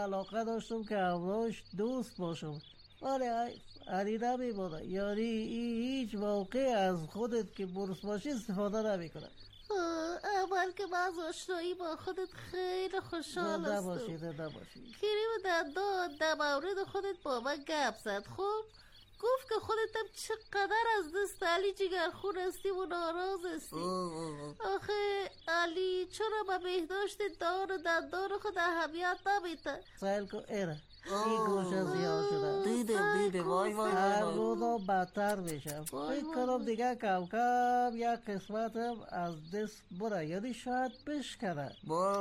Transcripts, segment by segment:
علاقه داشتم که همراهش دوست باشم، ولی علی نمیمونه. یعنی هیچ موقع از خودت که برس باشی استفاده نمیکنه. اول که من از آشنایی با خودت خیلی خوشحال هستم. نباشید. کریم دندان در مورد خودت با من گپ زد. خب گفت که خودتم چقدر از دست علی جگرخون هستی و ناراض هستی. آخه علی چرا به بهداشت دار و دندان خود اهمیت نمیده؟ سایل کو ایره این گوشه زیاد شده. دیده وای هر روزا بدتر میشم. فکر کنم دیگه کم کم یک قسمت هم از دست بره، یعنی شاید بشکنه.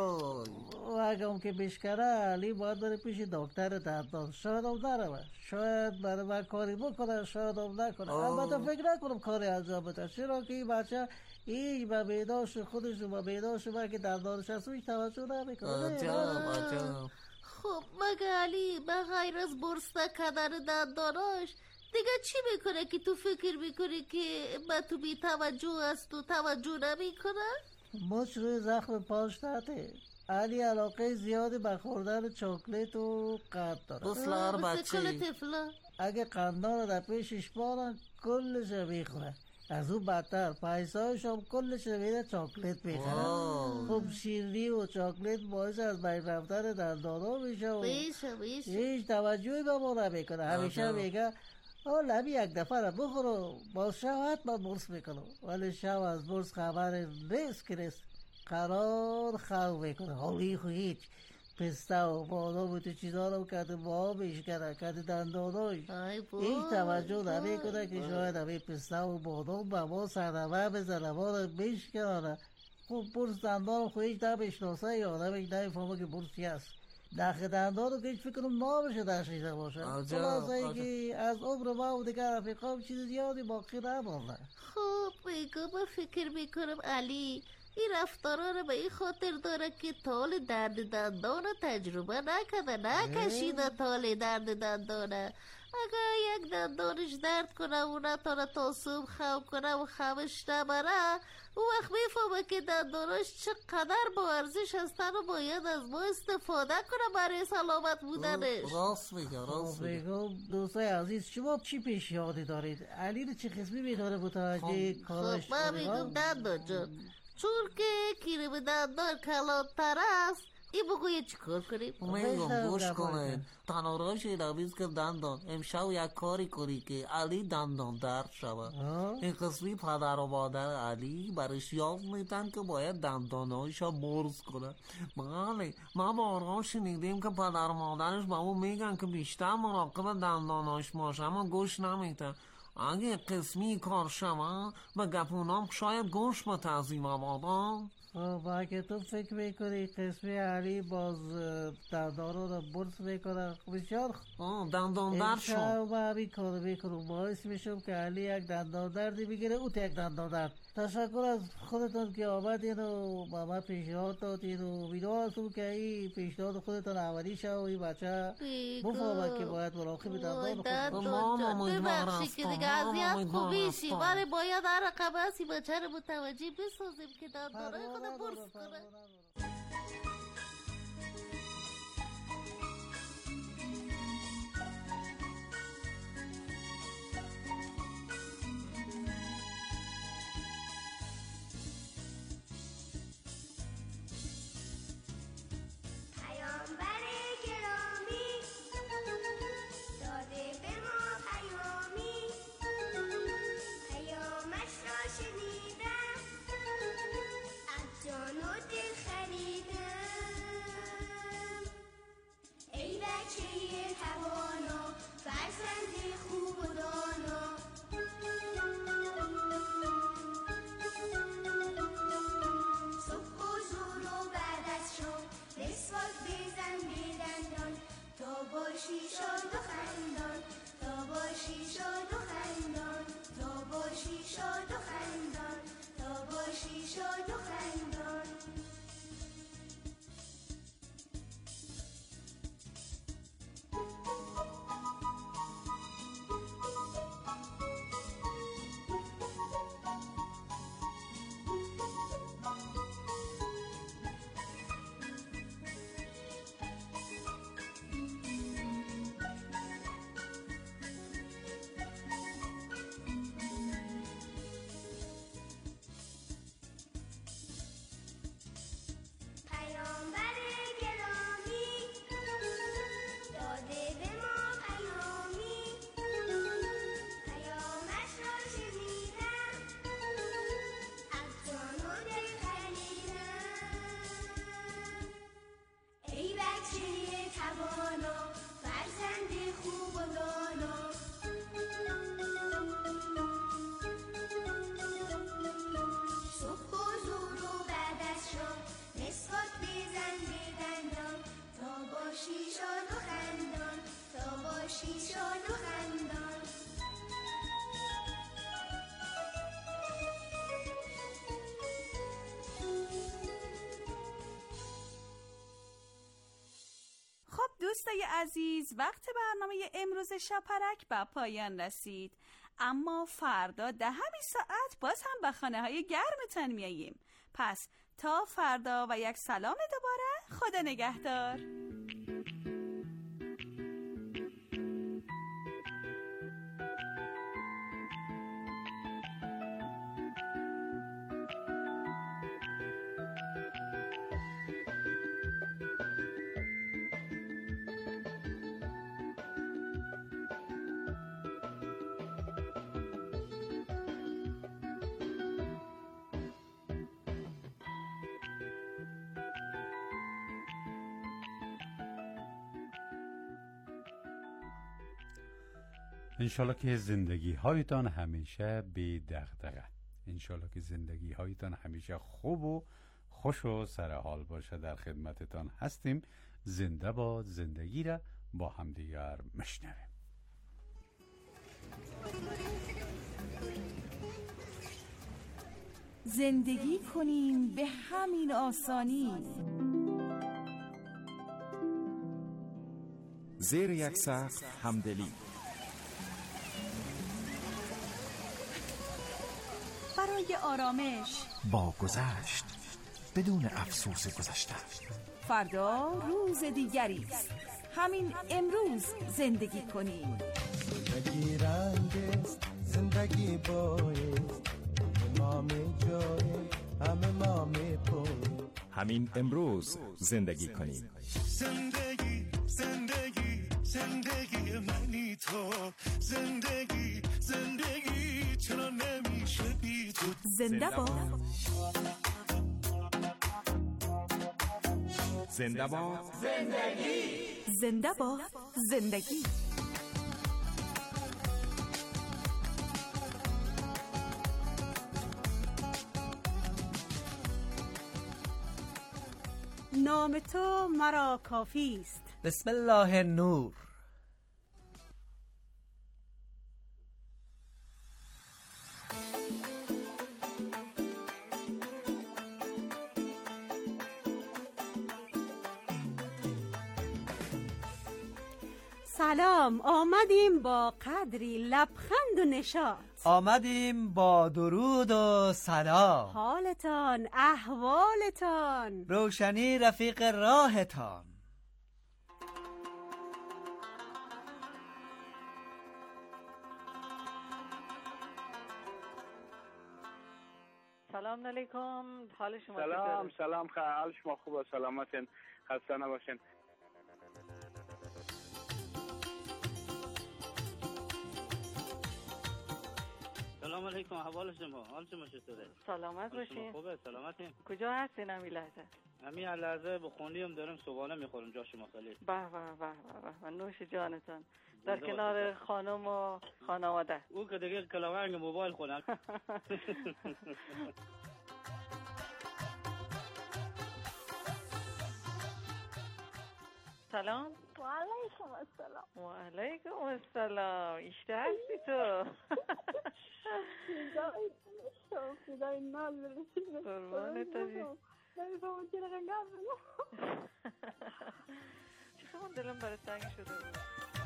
و اگه که بشکنه علی باید بره پیش دکتر دندان. شاید هم نروه، شاید برای من کاری بکنه، شاید هم نکنه. البته فکر نکنم کاری انجام بده، چرا که این بچه هیچ به بهداشت خودش و به بهداشت من که دندانش هست هیچ توجه نمیکنه. خب مگه علی به غیر از برس نکردن دنداناش دیگه چی میکنه که تو فکر میکنی که به تو بی توجه است و توجه نمیکنه؟ مچ روی زخم پاش نته. علی علاقه زیادی به خوردن چاکلیت و قند داره. بسلار بچه اگه قندان رو در پیشش بارن کلش میخوره. از اون بدتر پیسایش هم کلش میره چاکلیت میخوره. خب شیرینی و چاکلیت باعث از بین رفتن دندانا میشه و هیچ توجهی به ما نمیکنه. همیشه میگه لبی یک دفعه رو بخورو باز شب حتما برس میکنم، ولی شب از برس خبر نیست که نیست. قرار خواه میکنه. حالی خو هیچ پسته و بادام و تو چیزا رو کده با میشکنه، کده دنداناش هیچ توجه نمیکنه که شاید همه پسته و بادام به ما صدمه بزنه، ما رو میشکنه. خب برس دندان خو هیچ نمیشناسه یا نمیفهمه که برسی هست. نخ دندان رو که هیچ فکر نامشه داشته باشه. خلاصه ای که از عمر ما و دیگر رفیقام چیز زیادی باقی نمانده. خب من فکر میکنم علی این رفتارا رو به این خاطر داره که تال درد دندان تجربه نکده، نکشیده تال درد دندانه. اگر یک دندانش درد کنه و نتاره تا صبح خواب کنه و خوابش نبره، اون وقت میفهمه که دنداناش چقدر با ارزش هستن و باید از ما استفاده کنه برای سلامت بودنش. راست میگه. دوستای عزیز شما چی پیشنهادی دارید؟ علی رو چه قسمی میتونه متوجه کارش کنه؟ من میگم دندان جان، چون که کریم دندان کلانتر است، این بگویه چی کار کنیم؟ میگم گوش کنه تناراش رویز که دندان امشب یک کاری کنی که علی دندان درد شود. این قسمی پدر و مادر علی برش یاد میدن که باید دندانهایش را برس کنه. بله ما بارها شنیدیم که پدر و مادرش با اون میگن که بیشتر مراقب دندانهاش باشه، اما گوش نمیدن. اگه قسمی کار شما به گپونام شاید گوش با تعظیم آبادان. خب اگه تو فکر میکنی قسمی علی باز دندان رو برس میکنه بسیار دندان درد شد. من همین کار میکنم، باعث میشم که علی یک دندان دردی بگیره او یک دندان درد. تشکر از خودتون که آمدین و با من پیشنهاد دادین و امیدوارم هستم که این پیشنهاد خودتون عملی شه و این بچه بفهمه که باید مراقب دندان خودتون. ببخشید که دیگه اذیت خوبیشی، ولی باید هر رقم هستی بچه رو متوجه بسازیم که دندانای خود برس کنه. جان و دل خریده دوستای عزیز، وقت برنامه امروز شاپرک به پایان رسید، اما فردا ده همین ساعت باز هم به خانه‌های گرمتان میاییم. پس تا فردا و یک سلام دوباره، خدا نگهدار. انشالله که زندگی هایتان همیشه بی دغدغه، انشالله که زندگی هایتان همیشه خوب و خوش و سرحال باشه. در خدمتتان هستیم. زنده باد زندگی را با همدیگر میشنویم. زندگی کنیم به همین آسانی، زیر یک سقف همدلی، برای آرامش با گذشت بدون افسوس گذشته. فردا روز دیگری است، همین امروز زندگی کنیم. زندگی رنگ است، زندگی بایست، ما می جای همه ما می پوی. همین امروز زندگی کنیم. زندگی زندگی زندگی منی تو، زندگی زندگی چرا نمیشه بی تو. زنده باد زنده باد زندگی، زنده باد زندگی. نام تو مرا کافی است. بسم الله نور. سلام، آمدیم با قدری لبخند و نشاط، آمدیم با درود و سلام. حالتان، احوالتان، روشنی رفیق راهتان. سلام علیکم، حال شما سلام سلام، حال شما خوبه؟ سلامتین، خسته نباشین. سلام علیکم، احوال شما؟ حال شما چطوره؟ سلامت باشین. خوبه؟ سلامتین؟ کجا هستین همین لحظه؟ همین لحظه به خونیم دارم صبحانه میخورم، جا شما خالی. به به به به، نوش جانتان. در کنار خانم و خانواده. او که دیگه کلاورنگ موبایل خونم. سلام. و علیکم السلام. و علیکم السلام. ایشته هستی تو؟ فدای نال برسید. قربانت باشم. نمیفهمم چرا قنگار بگم. چقدر دلم برای تنگ شده بود.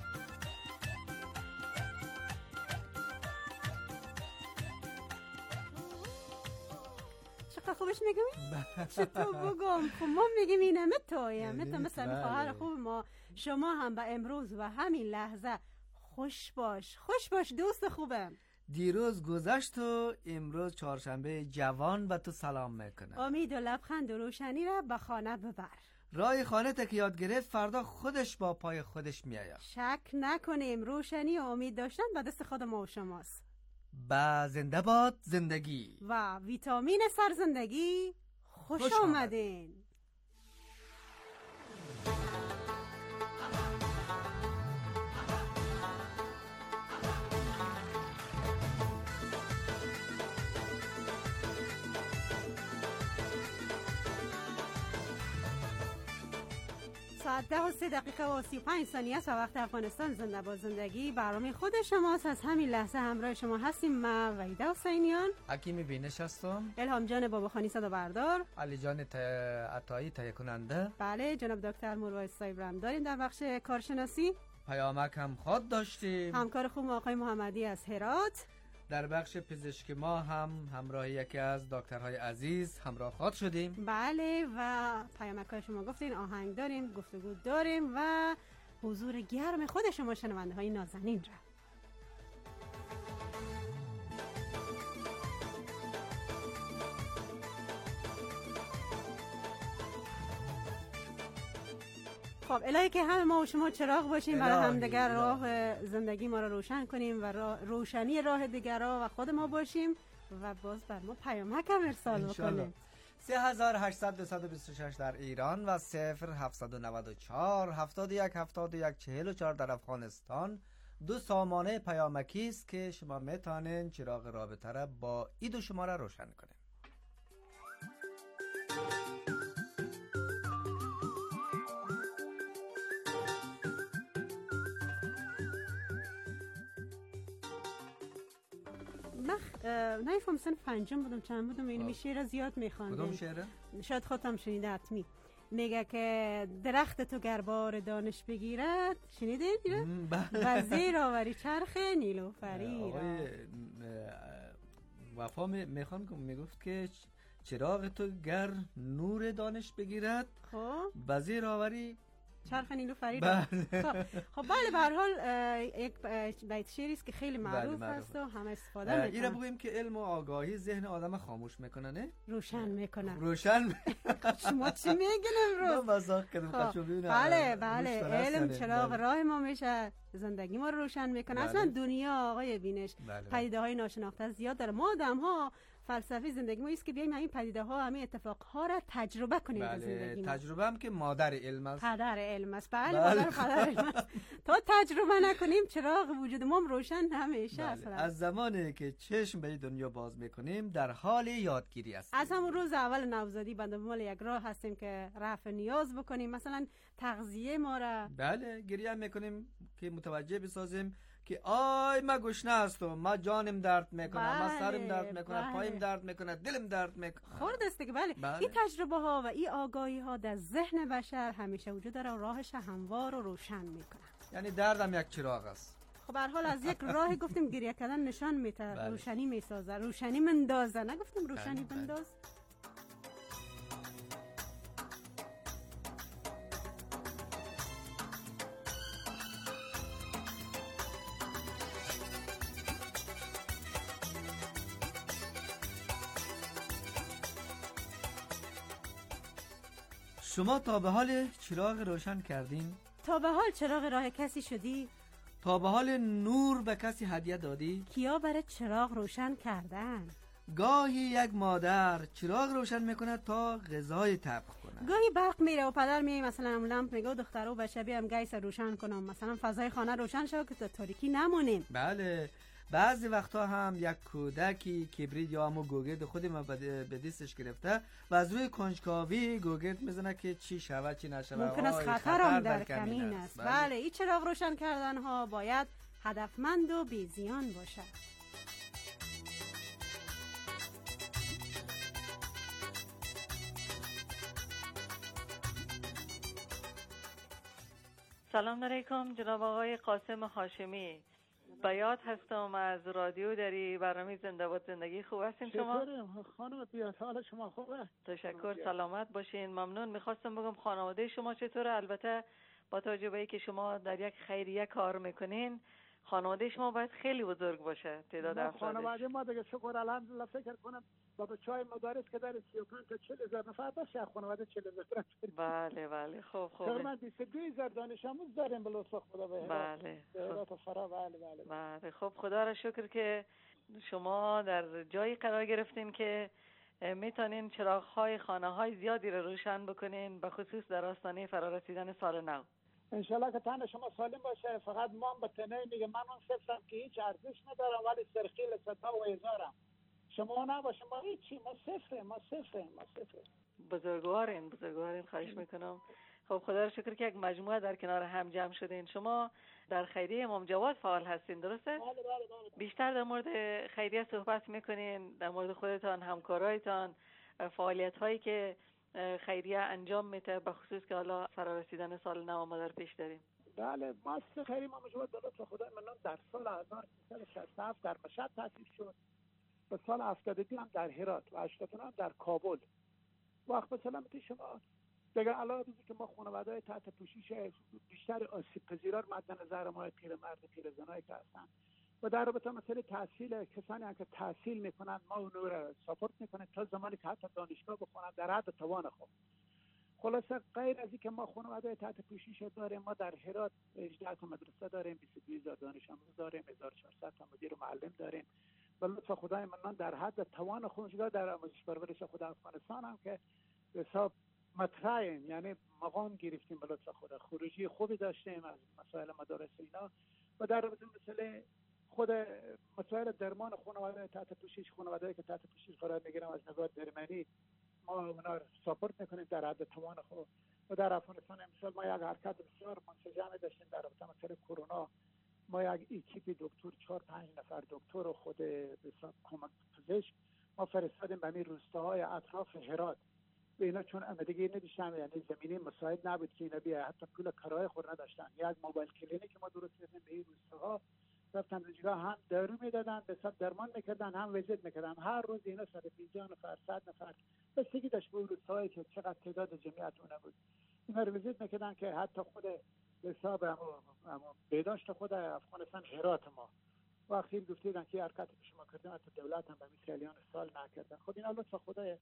چقدر خوبش میگم؟ چطور بگم؟ خب ما میگیم این همه تویم، مثل خواهر خوب ما. شما هم به امروز و همین لحظه خوش باش، خوش باش دوست خوبم. دیروز گذشت و امروز چهارشنبه جوان به تو سلام میکنه. امید و لبخند و روشنی را به خانه ببر. رای خانه تا که یاد گرفت فردا خودش با پای خودش میآید. شک نکنیم روشنی و امید داشتن به دست خود ما و شماست. با زنده باد زندگی و ویتامین سر زندگی خوش آمدین. ساعت 10:03:35 است و وقت افغانستان. زنده با زندگی برنامه خود شماست. از همین لحظه همراه شما هستیم. من وحیده حسینیان، حکیمی بینش هستم، الهام جان باباخانی صدا بردار، علی جان عطایی تهیه کننده. بله، جناب دکتر مروه صایب هم داریم در بخش کارشناسی. پیامک هم خود داشتیم. همکار خوب آقای محمدی از هرات. در بخش پزشکی ما هم همراه یکی از دکترهای عزیز همراه خود شدیم. بله، و پیامک‌های شما گفتین، آهنگ داریم، گفتگو داریم و حضور گرم خود شما شنونده های نازنین را. خب الهی که همه ما و شما چراغ باشیم برای همدیگر، راه زندگی ما را روشن کنیم و روشنی راه دیگرها و خود ما باشیم و باز بر ما پیامک هم ارسال بکنیم. 3800 در ایران و 0794 71 71 44 در افغانستان. دو سامانه پیامکی است که شما میتونین چراغ رابطه را با این دو شماره روشن کنین. نایفهم سن پنجم بودم، چند بودم، این شعر زیاد میخواندم. کدوم شعره؟ شاید خودم شنیده حتمی. میگه که درخت تو گربار دانش بگیرد، شنیدین؟ و زیر آوری چرخ نیلوفری را. وفا میخوان که میگفت که چراغ تو گر نور دانش بگیرد، خب وزیر آوری چرخ نیلوفری را. خب بله، به هر حال یک بیت شعری است که خیلی معروف است و همه استفاده میکنن. این را بگویم که علم و آگاهی ذهن آدم خاموش میکنه، نه؟ روشن میکنه. روشن شما چی میگین امروز؟ من مزاق کردم. بله، علم چراغ راه ما میشه، زندگی ما رو روشن میکنه. اصلا دنیا آقای بینش پدیده های ناشناخته زیاد داره. ما آدم ها فلسفی زندگی ما است که بیایم همین پدیده ها، همین اتفاق ها را تجربه کنیم در زندگی ما. تجربه هم که مادر علم است. پدر علم است. بله، پدر علم است. تا تجربه نکنیم چراغ وجود ما روشن نمیشه. اصلا از زمانی که چشم به دنیا باز میکنیم در حال یادگیری هستیم. از همون روز اول نوزادی به دنبال یک راه هستیم که رفع نیاز بکنیم، مثلا تغذیه ما را. بله، گریه میکنیم که متوجه بسازیم که آی ما گشنه هستم، ما جانم درد میکنه، ما سرم درد میکنه، پایم درد میکنه، دلم درد میکنه. خورد است که بله. این تجربه ها و این آگاهی ها در ذهن بشر همیشه وجود داره و راهش هموار و روشن میکنه. یعنی دردم یک چراغ است. خب به هر حال از یک راهی گفتیم گریه کردن نشان میده، روشنی میسازه، روشنی مندازه، نگفتیم روشنی بنداز. شما تا به حال چراغ روشن کردین؟ تا به حال چراغ راه کسی شدی؟ تا به حال نور به کسی هدیه دادی؟ کیا برای چراغ روشن کردن؟ گاهی یک مادر چراغ روشن میکنه تا غذای طبخ کنه. گاهی برق میره و پدر میگه مثلا اون لامپ میگه دخترو بچه بیام گیس روشن کنم، مثلا فضای خانه روشن شد که تا تاریکی نمونیم. بله، بعضی وقتا هم یک کودکی کبریت یا همو گوگرد خودی ما به دستش گرفته و از روی کنجکاوی گوگرد میزنه که چی شود چی نشود. ممکن است خطر هم در کمین است. بله، این چراغ روشن کردن ها باید هدفمند و بی‌زیان باشد. سلام علیکم جناب آقای قاسم هاشمی. بیات هستم از رادیو دری برنامه زنده با زندگی. خوب هستین شما؟ خانم بیات، حال شما خوبه؟ تشکر، سلامت باشین، ممنون. میخواستم بگم خانواده شما چطوره؟ البته با توجه به اینکه شما در یک خیریه کار میکنین، خانواده شما باید خیلی بزرگ باشه تعداد افرادش. خانواده ما دیگه شکر الحمدلله فکر کنم با بچهای مدارس که در 35 تا 40,000 نفر باشه، خانواده 40,000 نفر. بله خوب. تقریبا 22,000 دانش آموز داریم به لطف خدا. بله فرا. بله خب خدا را شکر که شما در جایی قرار گرفتین که میتونین چراغ‌های خانه‌های زیادی رو روشن بکنین، به خصوص در آستانه فرارسیدن سال نو. انشالله که تن شما سالم باشه. فقط ما به تنه میگه من اون صفرم که هیچ ارزش ندارم ولی سرخیل ستا و هزارم. شما نباشه ما هیچی، ما صفره. بزرگوارین خواهش میکنم. خب خدا رو شکر که یک مجموعه در کنار هم جمع شدین. شما در خیریه امام جواد فعال هستین، درسته؟ بله. بیشتر در مورد خیریه صحبت میکنین، در مورد خودتان، همکارایتان، فعالیت هایی که خیریه انجام میده، به خصوص که حالا فرارسیدن سال نو ما در پیش داریم. بله، مؤسسه خیریه امام جواد به لطف خدای منان در سال 1367 در مشهد تأسیس شد. به سال 72 هم در هرات و 89 هم در کابل. وقت مثلا میگه شما دیگه علاوه بر که ما خانواده‌های تحت پوشش بیشتر آسیب پذیرا رو مد نظر ما پیرمرد پیرزنایی که هستن و در رابطه مسئله تحصیل کسانی که تحصیل میکنن ما اون رو ساپورت میکنیم تا زمانی که حتی دانشگاه بخونن در حد توان خود. خلاصه غیر از اینکه ما خانواده تحت پوشش داریم، ما در هرات 18 تا مدرسه داریم، 22,000 دانش آموز داریم، 1400 تا مدیر و معلم داریم. به لطف خدای منان در حد توان خودمون در آموزش پرورش خود افغانستان هم که به حساب مطرحیم، یعنی مقام گرفتیم به لطف خدا، خروجی خوبی داشتیم از مسائل مدارس اینا و در رابطه مسئله خود مسائل درمان خانواده تحت پوشش، خانواده‌ای که تحت پوشش قرار میگیرن از نگاه درمانی ما اونا رو ساپورت میکنیم در حد توان خود. و در افغانستان امسال ما یک حرکت بسیار منسجم داشتیم در رابطه مسئله کرونا. ما یک اکیپ دکتر 4-5 نفر دکتر و خود کمک پزشک ما فرستادیم به روستاهای اطراف هرات. به اینا چون آمادگی نداشتن، یعنی زمینی مساعد نبود که اینا بیا، حتی پول کرایه خود نداشتن. یک موبایل کلینیک ما درست کردیم به این روستاها، رفتن اونجا هم دارو میدادن، به حساب درمان میکردن، هم ویزیت میکردن. هر روز اینا 150 نفر 100 نفر بستگی داشت به روستاهایی که چقدر تعداد جمعیت اون بود، اینا رو ویزیت میکردن که حتی خود به حساب اما بهداشت خود افغانستان هرات ما وقتی گفتیدن که حرکت که شما کردن حتی دولت هم به مثالیان سال نکردن. خب اینا لطف خدای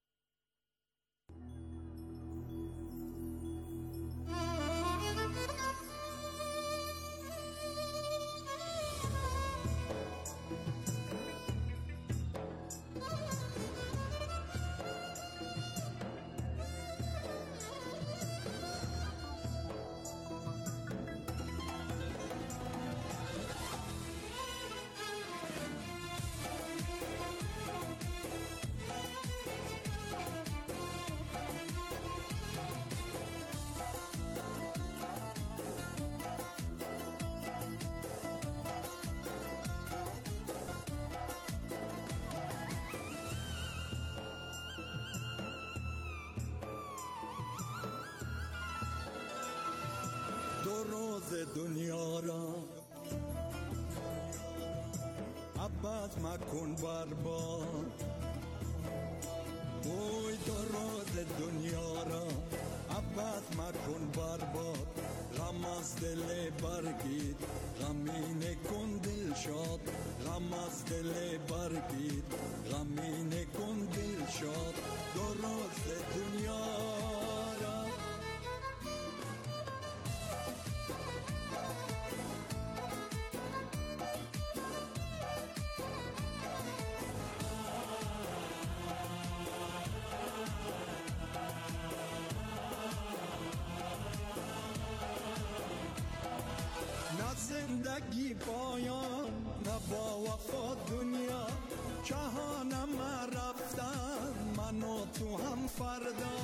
دو روز دنیا را ابد مکن برباد، اوی دو روز دنیا را ابد مکن برباد. غم از دل برگید غمین کن دل شاد، غم از دل برگید غمین کن دل شاد. دو روز دنیا را زندگی پایان نه با وفا دنیا، جهانم رفتن من و تو هم فردا.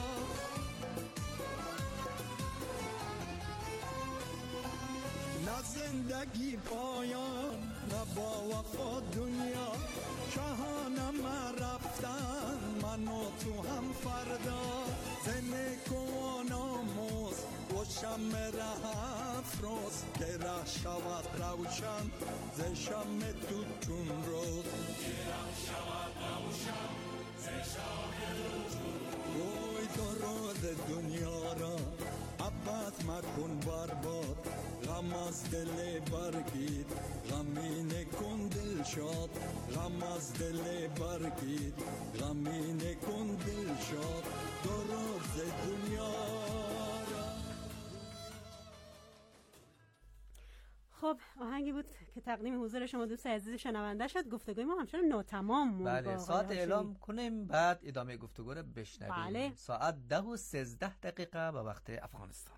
نه زندگی پایان نه با وفا دنیا، جهانم رفتن من و تو هم فردا. زنه کن آموز و شم افروز که ره شود روشن ز شم تو چون روز، که ره شود روشن ز شم تو چون روز. روی دو روز دنیا را ابد مکن برباد، غم از دل برگید غمین کن دل شاد، غم از دل برگید غمین کن دل شاد. دو روز دنیا. خب آهنگی بود که تقدیم حضور شما دوست عزیز شنونده شد. گفتگوی ما همچنان ناتمام موند. بله، ساعت اعلام کنیم بعد ادامه گفتگو رو بشنویم. بله. ساعت 10:13 به وقت افغانستان.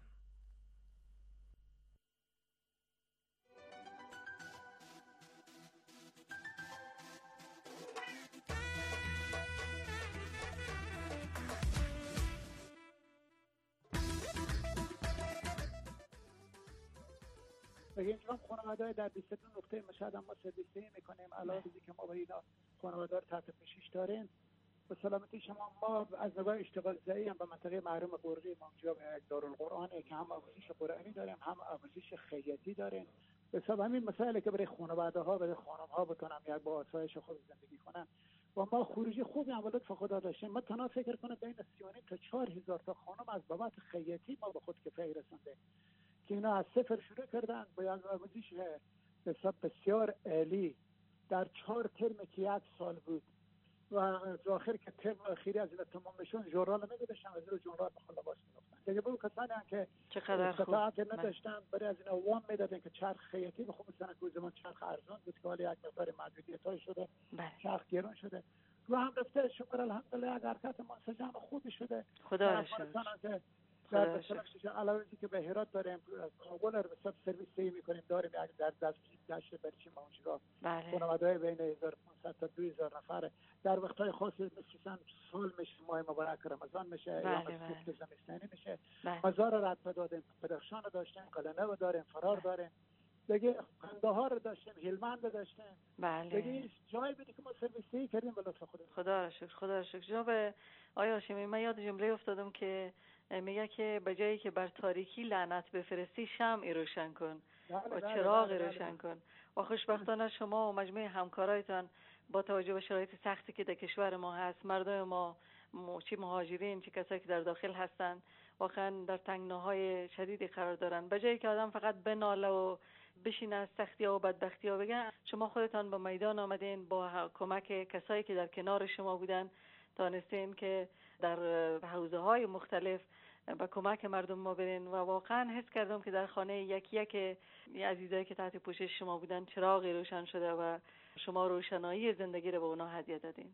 دیگه اینجا هم خانواده‌های در 22 نقطه مشهد هم ما سرویسی میکنیم. علاوه بر اینکه ما با اینا خانواده رو تحت پوشش داریم، به سلامتی شما ما از نگاه اشتغال زایی هم به منطقه محروم قرقی ما اونجا یک دارالقرآنه که هم آموزش قرآنی داریم هم آموزش خیاطی داریم. به حساب همین مسائلی که برای خانواده‌ها برای خانم‌ها بتونن یک با آسایش خود زندگی کنن و ما خروجی خوبی هم ولد خدا داشتیم. ما تنها فکر کنم بین 39 تا 4000 تا خانم از بابت خیاطی ما به خود کفایت رسونده که اینا از صفر شروع کردن با یک آموزش به حساب بسیار عالی در 4 ترم که 1 سال بود و آخر که ترم اخیری از این تمام بشون جورال میگذاشتن از این جورال بخلا باش میگفتن دیگه به اون کسانی هم که استطاعت نداشتن برای از این وام میدادن که چرخ خیاطی بخوام مثلا که زمان چرخ ارزان بود که حالا یک مقدار محدودیت های شده چرخ گران شده و هم رفته شکر الحمدلله یک حرکت منسجم خوبی شده خدا را شکر. در بسیارش علاوه از اینکه به هرات داریم کابل رو به سب سرویسی میکنیم داریم یک در دشت برچی ما اونجا خانواده‌های بین 1500 تا 2000 نفره در وقت‌های خاصی مثلا سال میشه ماه مبارک رمضان میشه ایام سفت زمستانی میشه مزار رو رد دادیم بدخشان رو داشتیم قلعه رو داریم فرار داریم دیگه قندهار رو داشتیم هلمند رو داشتیم دیگه جایی بودی که ما سرویسی کردیم به لطف خدا. خدا را شکر خدا را شکر. جناب آقای هاشمی من یاد جمله افتادم که میگه که به جایی که بر تاریکی لعنت بفرستی شمعی روشن کن و چراغی روشن کن و خوشبختانه شما و مجموعه همکارایتان با توجه به شرایط سختی که در کشور ما هست مردم ما چی مهاجرین چی کسایی که در داخل هستن واقعا در تنگناهای شدیدی قرار دارن به جایی که آدم فقط بناله و بشینه از سختی ها و بدبختی ها بگن شما خودتان به میدان آمدین با کمک کسایی که در کنار شما بودن تانستین که در حوزه های مختلف با کمک مردم ما برین و واقعا حس کردم که در خانه یکی عزیزایی که تحت پوشش شما بودن چراغی روشن شده و شما روشنایی زندگی رو به اونا هدیه دادین.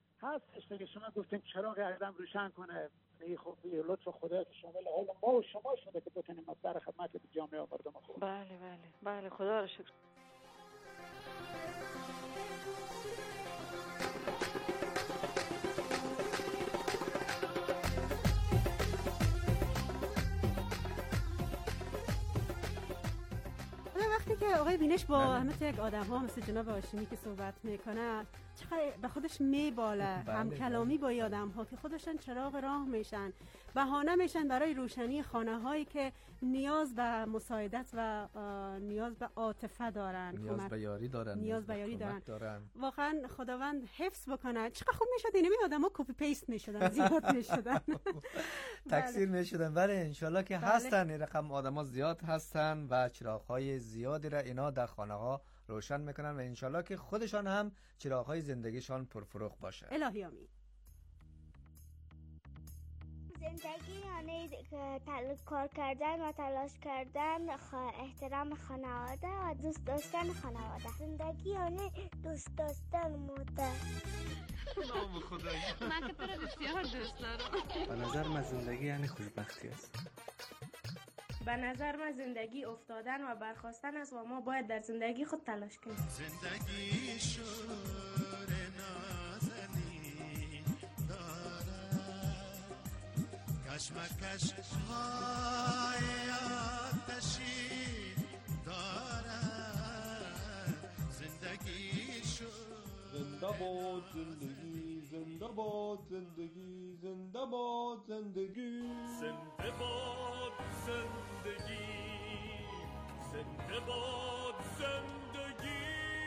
هستش دیگه شما گفتین چراغ آدم روشن کنه خب لطف خدا شامل حال ما و شما شده که بتونیم در خدمت جامعه و مردم خوب. بله خدا رو شکر. وقتی که آقای بینش با همه یک آدم ها مثل جناب هاشمی که صحبت میکنه چقدر به خودش میباله هم کلامی با آدم ها که خودشان چراغ راه میشن بهانه میشن برای روشنی خانه هایی که نیاز به مساعدت و نیاز به عاطفه دارن نیاز به یاری دارن واقعا خداوند حفظ بکنه. چقدر خوب میشد اینمی آدم ها کپی پیست میشدن زیاد میشدن تکثیر میشدن ولی انشالله که هستن این رقم آدم ها زیاد هستن و چراغ های زیادی را اینا در خانه ها روشن میکنن و انشالله که خودشان هم چراغ‌های زندگیشان پرفروغ باشه. الهی آمین. زندگی یعنی کار کردن و تلاش کردن، احترام خانواده و دوست داشتن خانواده. زندگی یعنی دوست داشتن مادر. نام خدایی. من که تو رو بسیار دوست دارم. به نظر من زندگی یعنی خوشبختی است. به نظر من زندگی افتادن و برخاستن است و ما باید در زندگی خود تلاش کنیم. زندگی شور نازنین دارد کشمکش های آتشین دارد زندگی شور زنده باد زندگی زنده باد زندگی زنده باد زندگی زنده باد زندگی زنده باد زندگی.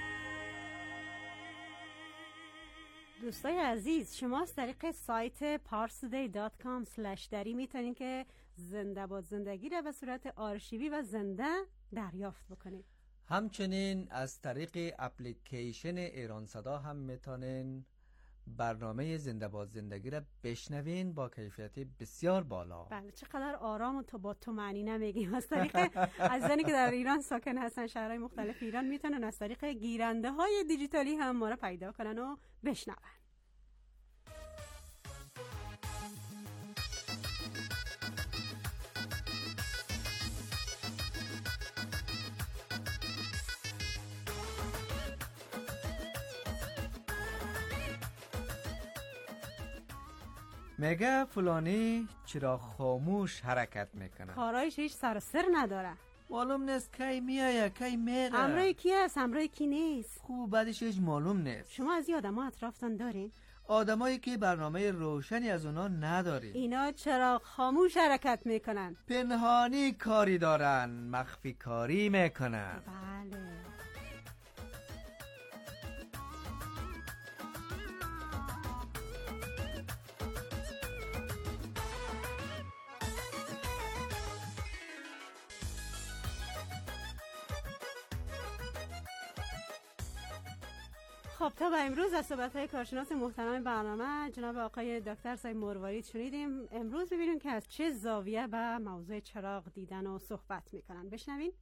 دوستای عزیز شما از طریق سایت parstoday.com/dari میتونید که زنده باد زندگی را به صورت آرشیوی و زنده دریافت بکنید. همچنین از طریق اپلیکیشن ایران صدا هم میتونین برنامه زنده باد زندگی را بشنوین با کیفیت بسیار بالا. بله چقدر آرام و تو با تو معنی نمیگیم. از طریق عزیزانی که در ایران ساکن هستن شهرهای مختلف ایران میتونن از طریق گیرنده های دیجیتالی هم ما را پیدا کنن و بشنون. میگه فلانی چرا خاموش حرکت میکنه کارایش هیچ سر و سر نداره. معلوم نیست کی میایه کی میره. امروی کی هست امروی کی نیست. خوب بعدش هیچ معلوم نیست. شما از این آدما اطرافتان دارین؟ آدمایی که برنامه روشنی از اونا ندارین. اینا چرا خاموش حرکت میکنن؟ پنهانی کاری دارن، مخفی کاری میکنن. بله. خب تا به امروز از صحبت‌های کارشناس محترم برنامه جناب آقای دکتر سید مروارید شنیدیم. امروز ببینیم که از چه زاویه به موضوع چراغ دیدن و صحبت میکنن. بشنوین.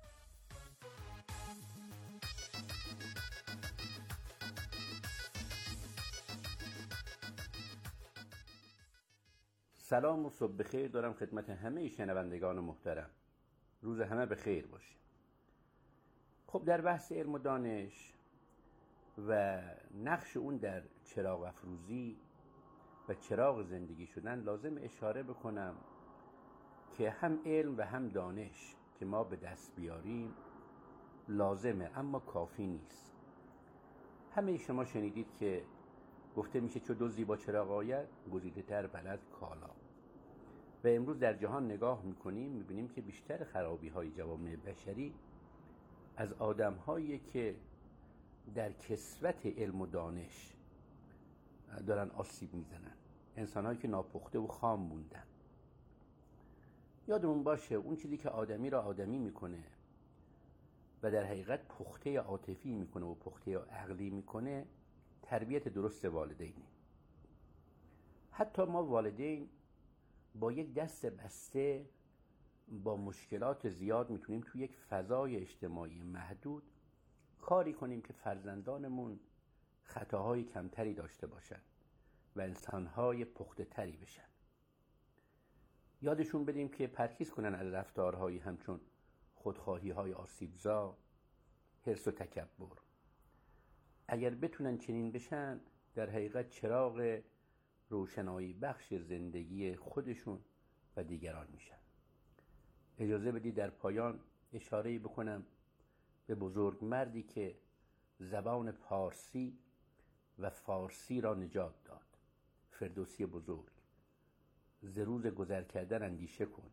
سلام و صبح بخیر دارم خدمت همه شنوندگان محترم. روز همه بخیر باشه. خب در بحث علم و دانش و نقش اون در چراغ افروزی و چراغ زندگی شدن لازم اشاره بکنم که هم علم و هم دانش که ما به دست بیاریم لازمه اما کافی نیست. همه شما شنیدید که گفته میشه چو دزدی با چراغ آید گزیده تر بلد کالا. و امروز در جهان نگاه میکنیم میبینیم که بیشتر خرابی های جوامع بشری از آدم هایی که در کسوت علم و دانش دارن آسیب میزنن، انسان هایی که ناپخته و خام موندن. یادمون باشه اون چیزی که آدمی را آدمی میکنه و در حقیقت پخته عاطفی میکنه و پخته عقلی میکنه تربیت درست والدینه. حتی ما والدین با یک دست بسته با مشکلات زیاد میتونیم توی یک فضای اجتماعی محدود کاری کنیم که فرزندانمون خطاهای کمتری داشته باشن و انسانهای پخته تری بشن. یادشون بدیم که پرهیز کنن از رفتارهایی همچون خودخواهی های آسیبزا، حرص و تکبر. اگر بتونن چنین بشن در حقیقت چراغ روشنایی بخش زندگی خودشون و دیگران میشن. اجازه بدید در پایان اشاره‌ای بکنم به بزرگ مردی که زبان پارسی و فارسی را نجات داد. فردوسی بزرگ. ز روز گذر کردن اندیشه کن،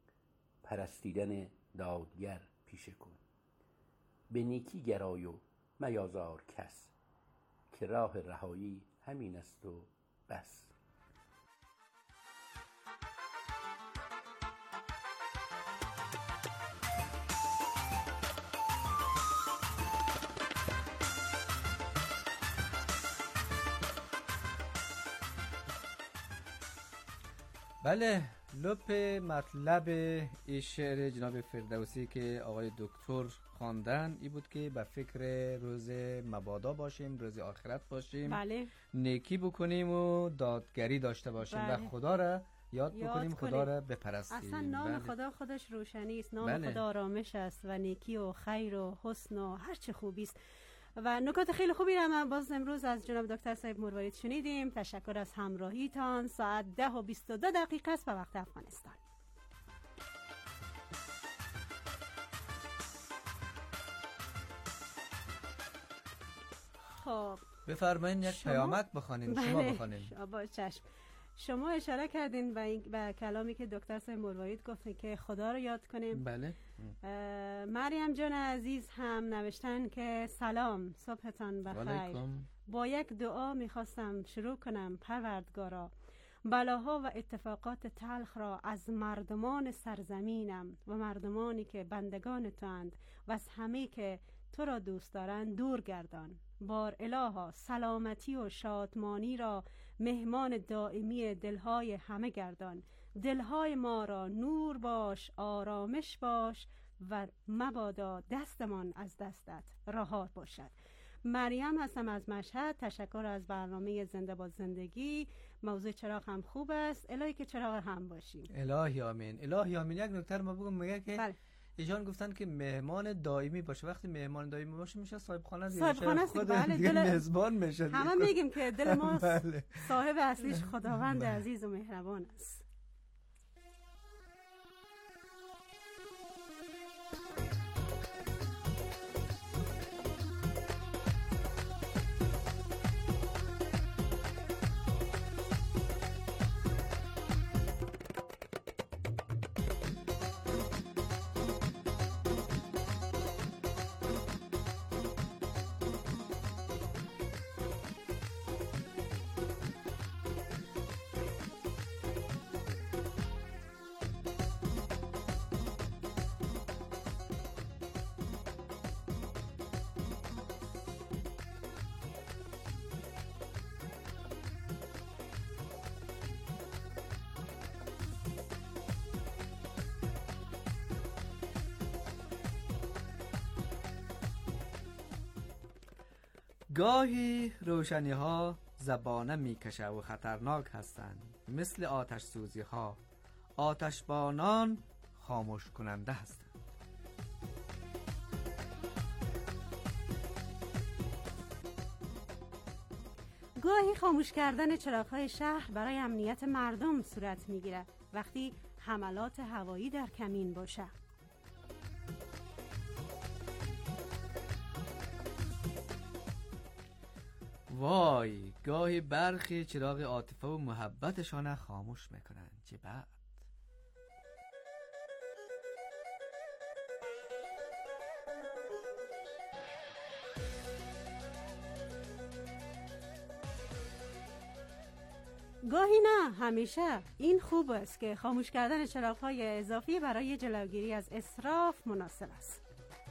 پرستیدن دادگر پیشه کن. به نیکی گرای و میازار کس، که راه رهایی همین است و بس. بله، لپ مطلب این شعر جناب فردوسی که آقای دکتر خواندن این بود که به فکر روز مبادا باشیم، روز آخرت باشیم. بله. نیکی بکنیم و دادگری داشته باشیم. بله. و خدا را یاد بکنیم، خدا را بپرستیم. اصلا نام بله. خدا خودش روشنی است. نام بله. خدا آرامش است و نیکی و خیر و حسن و هر چه خوبی است. و نکات خیلی خوبی را من باز امروز از جناب دکتر سید مروارید شنیدیم. تشکر از همراهیتان. ساعت 10:22 است به وقت افغانستان. خب بفرمایید یک پیامک بخوانید. بله. شما بخوانید. با چشم. شما اشاره کردین به کلامی که دکتر سید مروارید گفتن که خدا رو یاد کنیم. بله. مریم جان عزیز هم نوشتن که سلام، صبحتان بخیر. با یک دعا میخواستم شروع کنم. پروردگارا، بلاها و اتفاقات تلخ را از مردمان سرزمینم و مردمانی که بندگان تو اند و از همه که تو را دوست دارند دور گردان. بار الها سلامتی و شادمانی را مهمان دائمی دلهای همه گردان. دلهای ما را نور باش، آرامش باش و مبادا دستمان از دستت رها باشد. مریم هستم از مشهد. تشکر از برنامه زنده با زندگی. موضوع چراغ هم خوب است. الهی که چراغ هم باشیم. الهی آمین. الهی آمین. یک نکته ما بگم، میگه که بله. ایشان گفتن که مهمان دائمی باشه. وقتی مهمان دائمی باشه میشه صاحب خانه دیگه. صاحب خانه است. بله. دیگه میزبان میشه. همه میگیم که دل ما بله. صاحب اصلیش خداوند عزیز و مهربان است. گاهی روشنی ها زبانه میکشه و خطرناک هستند، مثل آتش سوزی ها. آتشبانان خاموش کننده هستند. گاهی خاموش کردن چراغ‌های شهر برای امنیت مردم صورت میگیرد وقتی حملات هوایی در کمین باشه. وای، گاهی برخی چراغ عاطفه و محبتشان خاموش میکنن. چه بعد؟ گاهی نه، همیشه این خوب است که خاموش کردن چراغ‌های اضافی برای جلوگیری از اسراف مناسب است.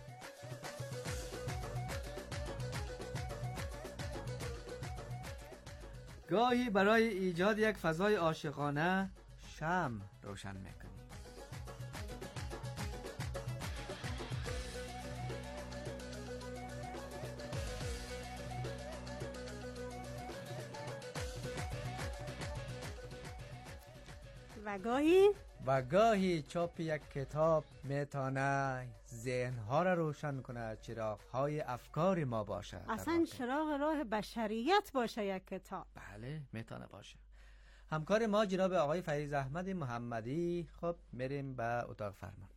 گاهی برای ایجاد یک فضای عاشقانه شمع روشن میکنی. و گاهی چاپ یک کتاب میتونه ذهنها را روشن کنه، چراغ‌های افکار ما باشه. اصلا چراغ راه بشریت باشه یک کتاب. بله میتونه باشه. همکار ما جناب آقای فیض احمد محمدی. خب میریم به اتاق فرمان.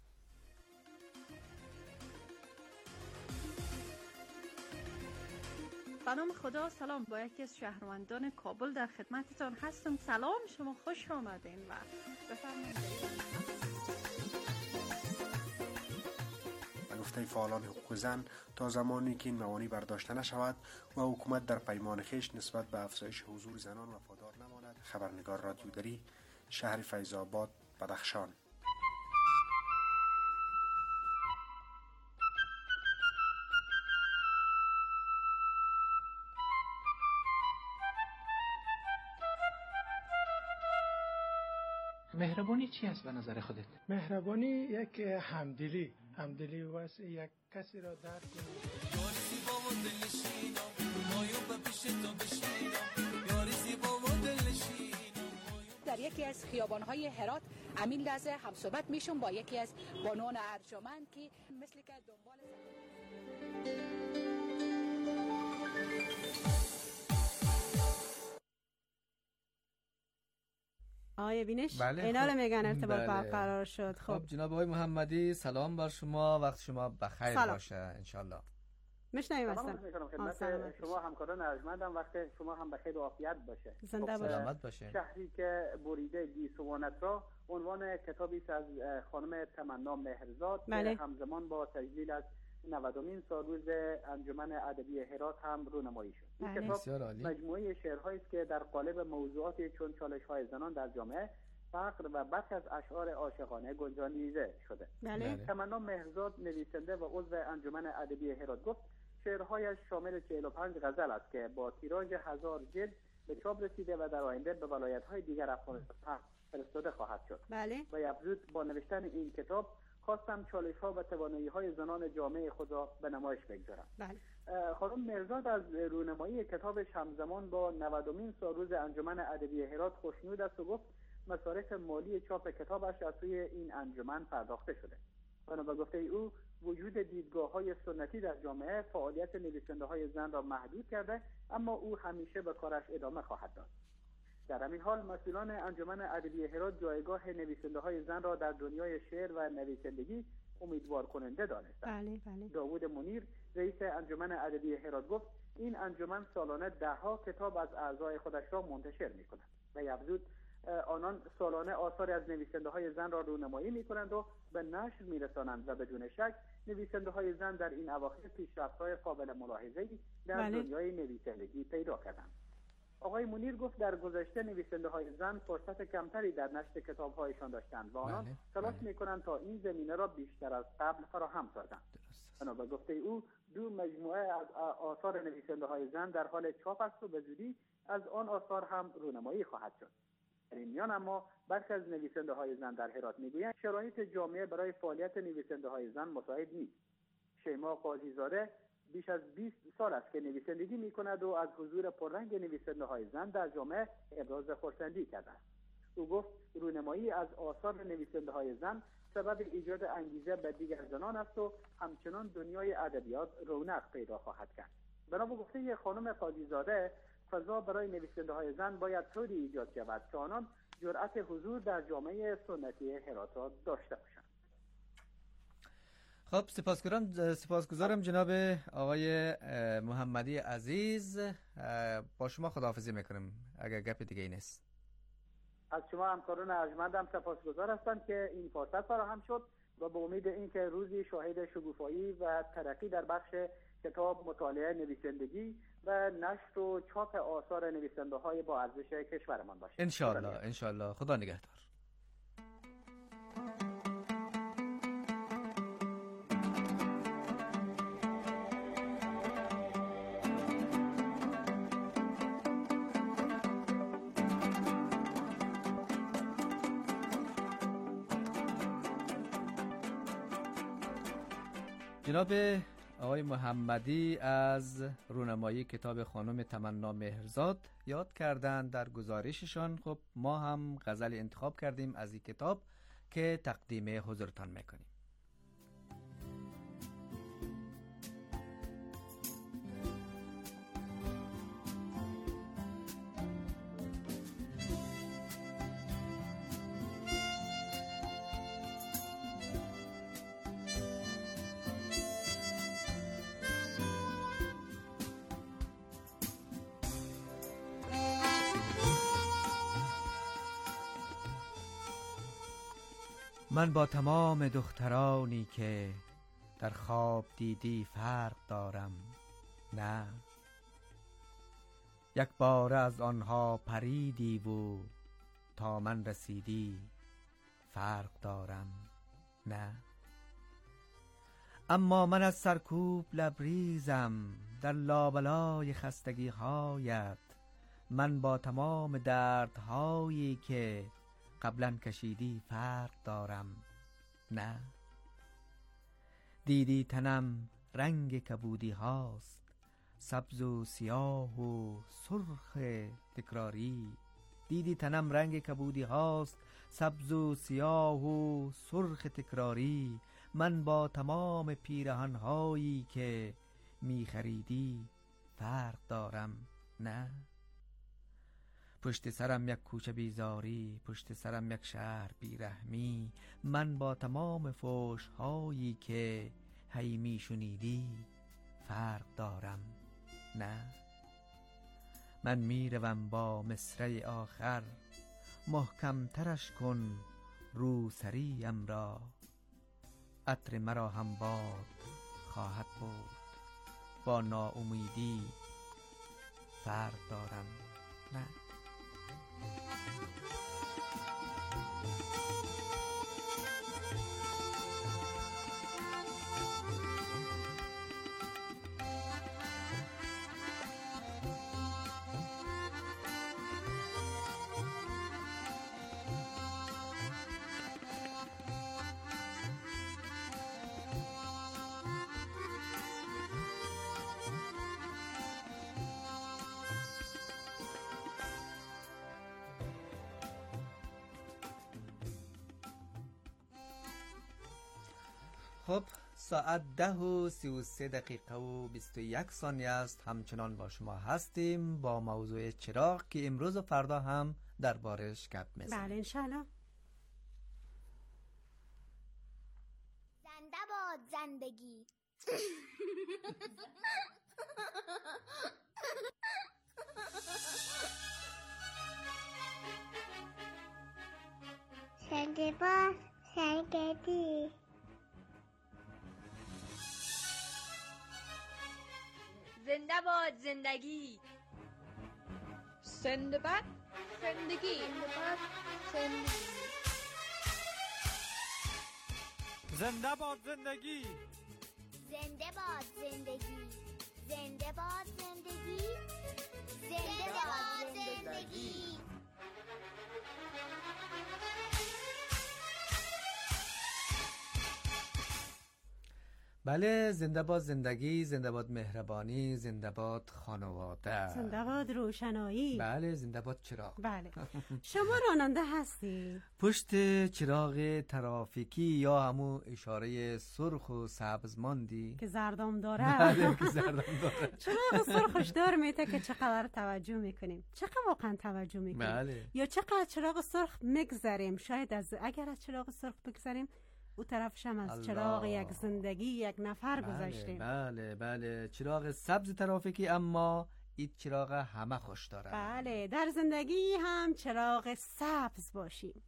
به نام خدا. سلام، با یکی از شهروندان کابل در خدمتتان هستم. سلام، شما خوش آمدین و بفرمایید. به گفته فعالان حقوق زن، تا زمانی که این موانع برداشته نشود و حکومت در پیمان خویش نسبت به افزایش حضور زنان وفادار نماند. خبرنگار رادیودری، شهر فیض‌آباد، بدخشان. مهربانی چی است به نظر خودت؟ مهربانی یک همدلی واسه یک کسی را درک کنی. در یکی از خیابان‌های هرات همین لحظه هم صحبت میشم با یکی از بانوان ارجمند که مثل که دنبال آقای بینش اینا رو میگن ارتباط برقرار شد. خب جناب آقای محمدی، سلام بر شما، وقت شما بخیر باشه انشالله. میشنویم اصلا خدمت شما همکاران ارجمندم، وقت شما هم بخیر و عافیت باشه. زنده سلامت باشه. شهری که بریده گیسوانت را عنوان کتابی است از خانم تمنا مهرزاد که همزمان با تجلیل از 90مین سالروز انجمن ادبی هرات هم رونمایی شد. این کتاب مجموعه شعرهایی است که در قالب موضوعاتی چون چالش‌های زنان در جامعه، فقر و برخی از اشعار عاشقانه گنجانیده شده. تمنا مهرزاد نویسنده و عضو انجمن ادبی هرات گفت شعرهایش شامل 45 غزل است که با تیراژ 1000 جلد به چاپ رسیده و در آینده به ولایت‌های دیگر افغانستان فرستاده خواهد شد. و افزود با نوشتن این کتاب خواستم چالش‌ها و توانایی‌های زنان جامعه خود را به نمایش بگذارم. خانم مهرزاد از رونمایی کتابش همزمان با 90مین سالروز انجمن ادبی هرات خوشنود است و گفت مصارف مالی چاپ کتابش از سوی این انجمن پرداخته شده. بنا به گفته او وجود دیدگاه‌های سنتی در جامعه فعالیت نویسنده‌های زن را محدود کرده، اما او همیشه به کارش ادامه خواهد داد. در همین حال مسئولان انجمن ادبی هرات جایگاه نویسنده‌های زن را در دنیای شعر و نویسندگی امیدوار کننده دانستند. داوود منیر رئیس انجمن ادبی هرات گفت این انجمن سالانه 10 کتاب از اعضای خودش را منتشر می‌کند و افزود آنان سالانه آثاری از نویسنده‌های زن را رونمایی می‌کنند و به نشر می‌رسانند و بدون شک نویسنده‌های زن در این اواخر پیشرفت‌های قابل ملاحظه‌ای در دنیای نویسندگی پیدا کردند. آقای منیر گفت در گذشته نویسنده‌های زن فرصت کمتری در نشر کتاب‌هایشان داشتند و آنان تلاش می‌کنند تا این زمینه را بیشتر از قبل فراهم سازند. بنا به گفته او 2 مجموعه از آثار نویسنده‌های زن در حال چاپ است و به زودی از آن آثار هم رونمایی خواهد شد. در این میان اما برخی از نویسنده‌های زن در هرات میگویند شرایط جامعه برای فعالیت نویسنده‌های زن مساعد نیست. شیما قاضی‌زاده بیش از 20 سال است که نویسندگی می‌کند و از حضور پررنگ نویسنده‌های زن در جامعه ابراز خرسندی کرده است. او گفت رونمایی از آثار نویسنده‌های زن سبب ایجاد انگیزه به دیگر زنان است و همچنان دنیای ادبیات رونق پیدا خواهد کرد. بنا به گفته خانم قاضی‌زاده، فضا برای نویسنده‌های زن باید طوری ایجاد شود که آنان جرأت حضور در جامعه سنتی هرات را داشته باشند. خب سپاسگزارم جناب آقای محمدی عزیز. با شما خداحافظی میکنم اگر گپ دیگه ای نیست. از شما همکاران ارجمندم سپاسگزار هستم که این فرصت فراهم شد و به امید اینکه روزی شاهد شکوفایی و ترقی در بخش کتاب، مطالعه، نویسندگی و نشر و چاپ آثار نویسنده‌های با ارزش کشورمان باشیم. ان شاء الله. خدا نگهدار. جناب آقای محمدی از رونمایی کتاب خانم تمنا مهرزاد یاد کردند در گزارششان. خب ما هم غزل انتخاب کردیم از این کتاب که تقدیم حضورتان میکنیم. من با تمام دخترانی که در خواب دیدی فرق دارم، نه یک بار از آنها پریدی و تا من رسیدی فرق دارم، نه اما من از سرکوب لبریزم در لابلای خستگی هایت. من با تمام دردهایی که قبلا کشیدی فرق دارم، نه دیدی تنم رنگ کبودی هاست، سبز و سیاه و سرخ تکراری. دیدی تنم رنگ کبودی هاست، سبز و سیاه و سرخ تکراری. من با تمام پیرهن هایی که می خریدی فرق دارم، نه پشت سرم یک کوچه بیزاری، پشت سرم یک شهر بیرحمی. من با تمام فحش هایی که هی می شنیدی فرق دارم، نه من می روم با مصرع آخر، محکم ترش کن روسریم را. عطر مرا هم باد خواهد برد، با ناامیدی فرق دارم، نه خب ساعت 10:33 و 21 ثانیه است. همچنان با شما هستیم با موضوع چراغ که امروز و فردا هم دربارش گپ میزنیم. بله انشالله. زنده باد زندگی. زنده باد زندگی. زنده باد زندگی. زنده باد زندگی. زنده باد زندگی. زنده باد زندگی. زنده باد زندگی. زنده باد زندگی. بله، زنده باد زندگی، زنده باد مهربانی، زنده باد خانواده، زنده باد روشنایی. بله، زنده باد چراغ. بله. شما راننده هستی؟ پشت چراغ ترافیکی یا همون اشاره سرخ و سبز ماندی که زردام داره. بله که زردام داره. چراغ سرخش دار میته که چقدر توجه میکنیم، چقدر واقعا توجه میکنیم. بله. یا چقدر چراغ سرخ میگذریم. شاید اگر از چراغ سرخ بگذریم او طرفش هم از چراغ یک زندگی یک نفر گذاشتیم. بله بله، چراغ سبز ترافیکی، اما این چراغ همه خوش داره. بله، در زندگی هم چراغ سبز باشیم.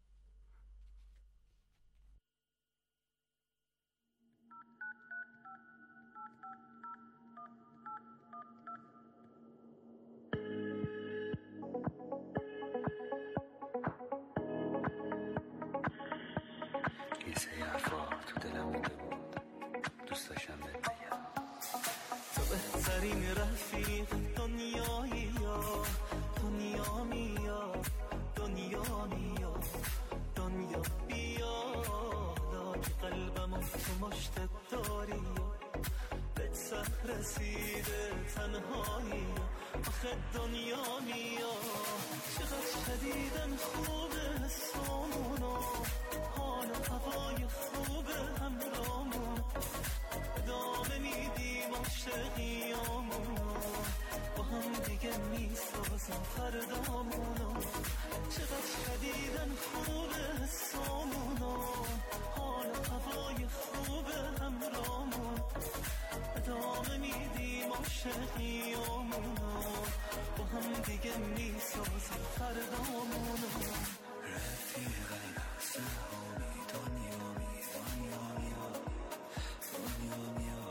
رفیق دنیایی یا دنیا میا دنیا میا دنیا بیا لاک قلبم تو مشتت داری به سه رسیده تنهایی آخه دنیا میا چقدر شدیدن خوبه سامونا حال و هوای خوبه همرامون ادامه میدیم عاشقیامونو با هم دیگه میسازیم فردامونو چقدر شدیدن خوبه حسامونو حال و هوای خوبه همرامون ادامه میدیم عاشقیامونو با هم دیگه میسازیم فردامونو رفیق سهامی دنیا می دنیا میا دنیا میا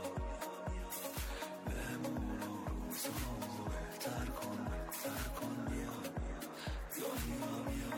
بهمون روزامو بهتر کن بیا دنیا میا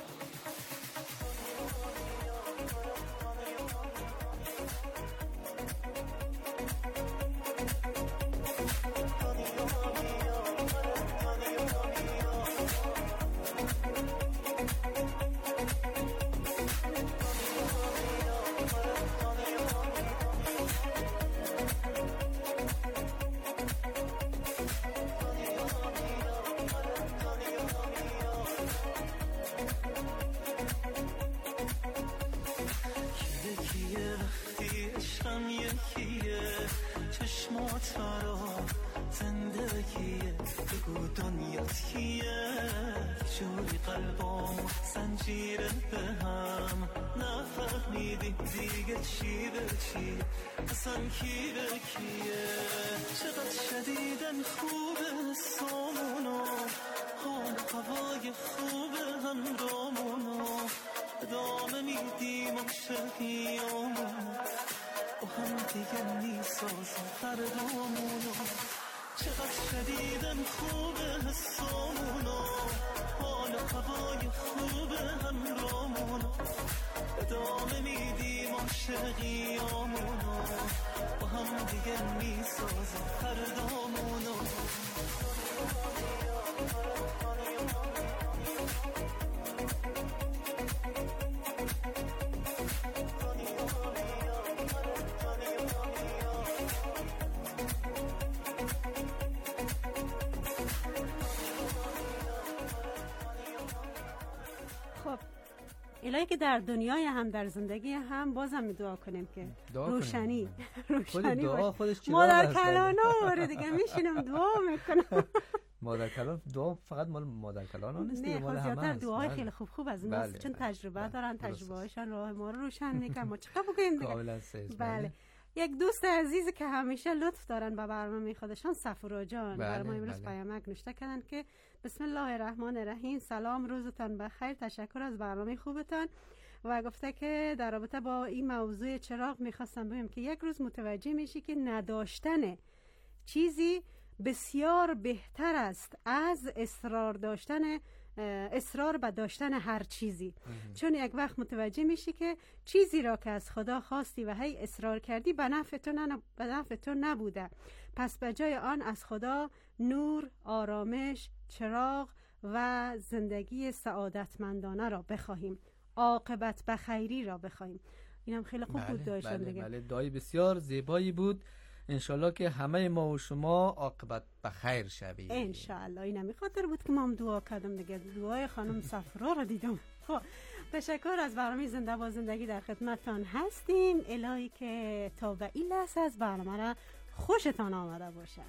زندگیه بگو دنیات کیه جوری قلبامو زنجیره به هم نفهمیدیم دیگه چی به چی اصلا کی به کیه چقدر شدیدن خوبه سامونو حال هوای خوبه همرامونو ادامه میدیم عاشقیامونو با هم دیگه میسازیم فردامونو چقدر شدیدن خوبه حسامونو حال هوای خوبه همرامونو ادامه میدیم عاشقیامونو با هم دیگه میسازیم فردامونو الهی که در دنیای هم در زندگی هم بازم می دعا کنیم که روشنی باشه. مادر کلانا دیگه میشینم دعا میکنم. مادر کلان دعا فقط مال مادر کلان ها نیست، نه مال همه زیادتر هست. دعای خیلی خوب از این هست چون تجربه دارن، تجربه هاشون راه ما رو روشن میکنن. ما چقدر بگیم دیگه. کاملا صحیح. بله. یک دوست عزیز که همیشه لطف دارن به برنامه خودشان، صفورا جان، برای ما امروز پیامک نوشته کردن که بسم الله الرحمن الرحیم، سلام، روزتان بخیر، تشکر از برنامه خوبتان. و گفته که در رابطه با این موضوع چراغ میخواستم بگم که یک روز متوجه میشی که نداشتن چیزی بسیار بهتر است از اصرار به داشتن هر چیزی. چون یک وقت متوجه میشی که چیزی را که از خدا خواستی و هی اصرار کردی به نفع تو نبوده، پس به جای آن از خدا نور، آرامش، چراغ و زندگی سعادتمندانه را بخواهیم، عاقبت بخیری را بخواهیم. اینم خیلی خوب بود داشتن دیگه. بله دعای بسیار زیبایی بود. انشالله که همه ما و شما عاقبت بخیر شوید انشالله. اینم خاطر بود که ما هم دعا کردم دیگه، دعای خانم صفرا رو دیدم. خب تشکر از برنامه زنده با زندگی در خدمتتان هستیم. الهی که تا به این لحظه از برنامه را خوشتان آمده باشه.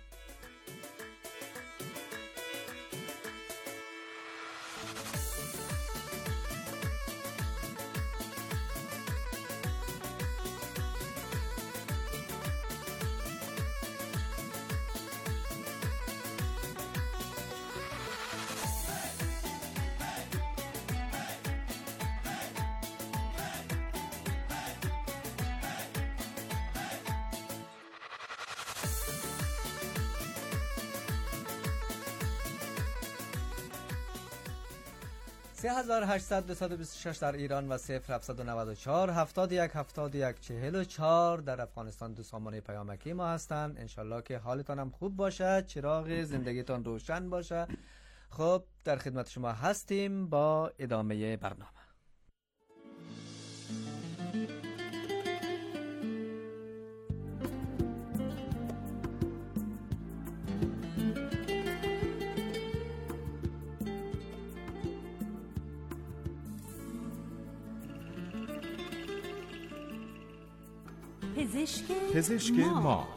سه 3826 در ایران و 0794 71 71 44 در افغانستان دو سامانه پیامکی ما هستند. انشالله که حالتان هم خوب باشه، چراغ زندگیتان روشن باشه. خب در خدمت شما هستیم با ادامه برنامه. پزشک ما.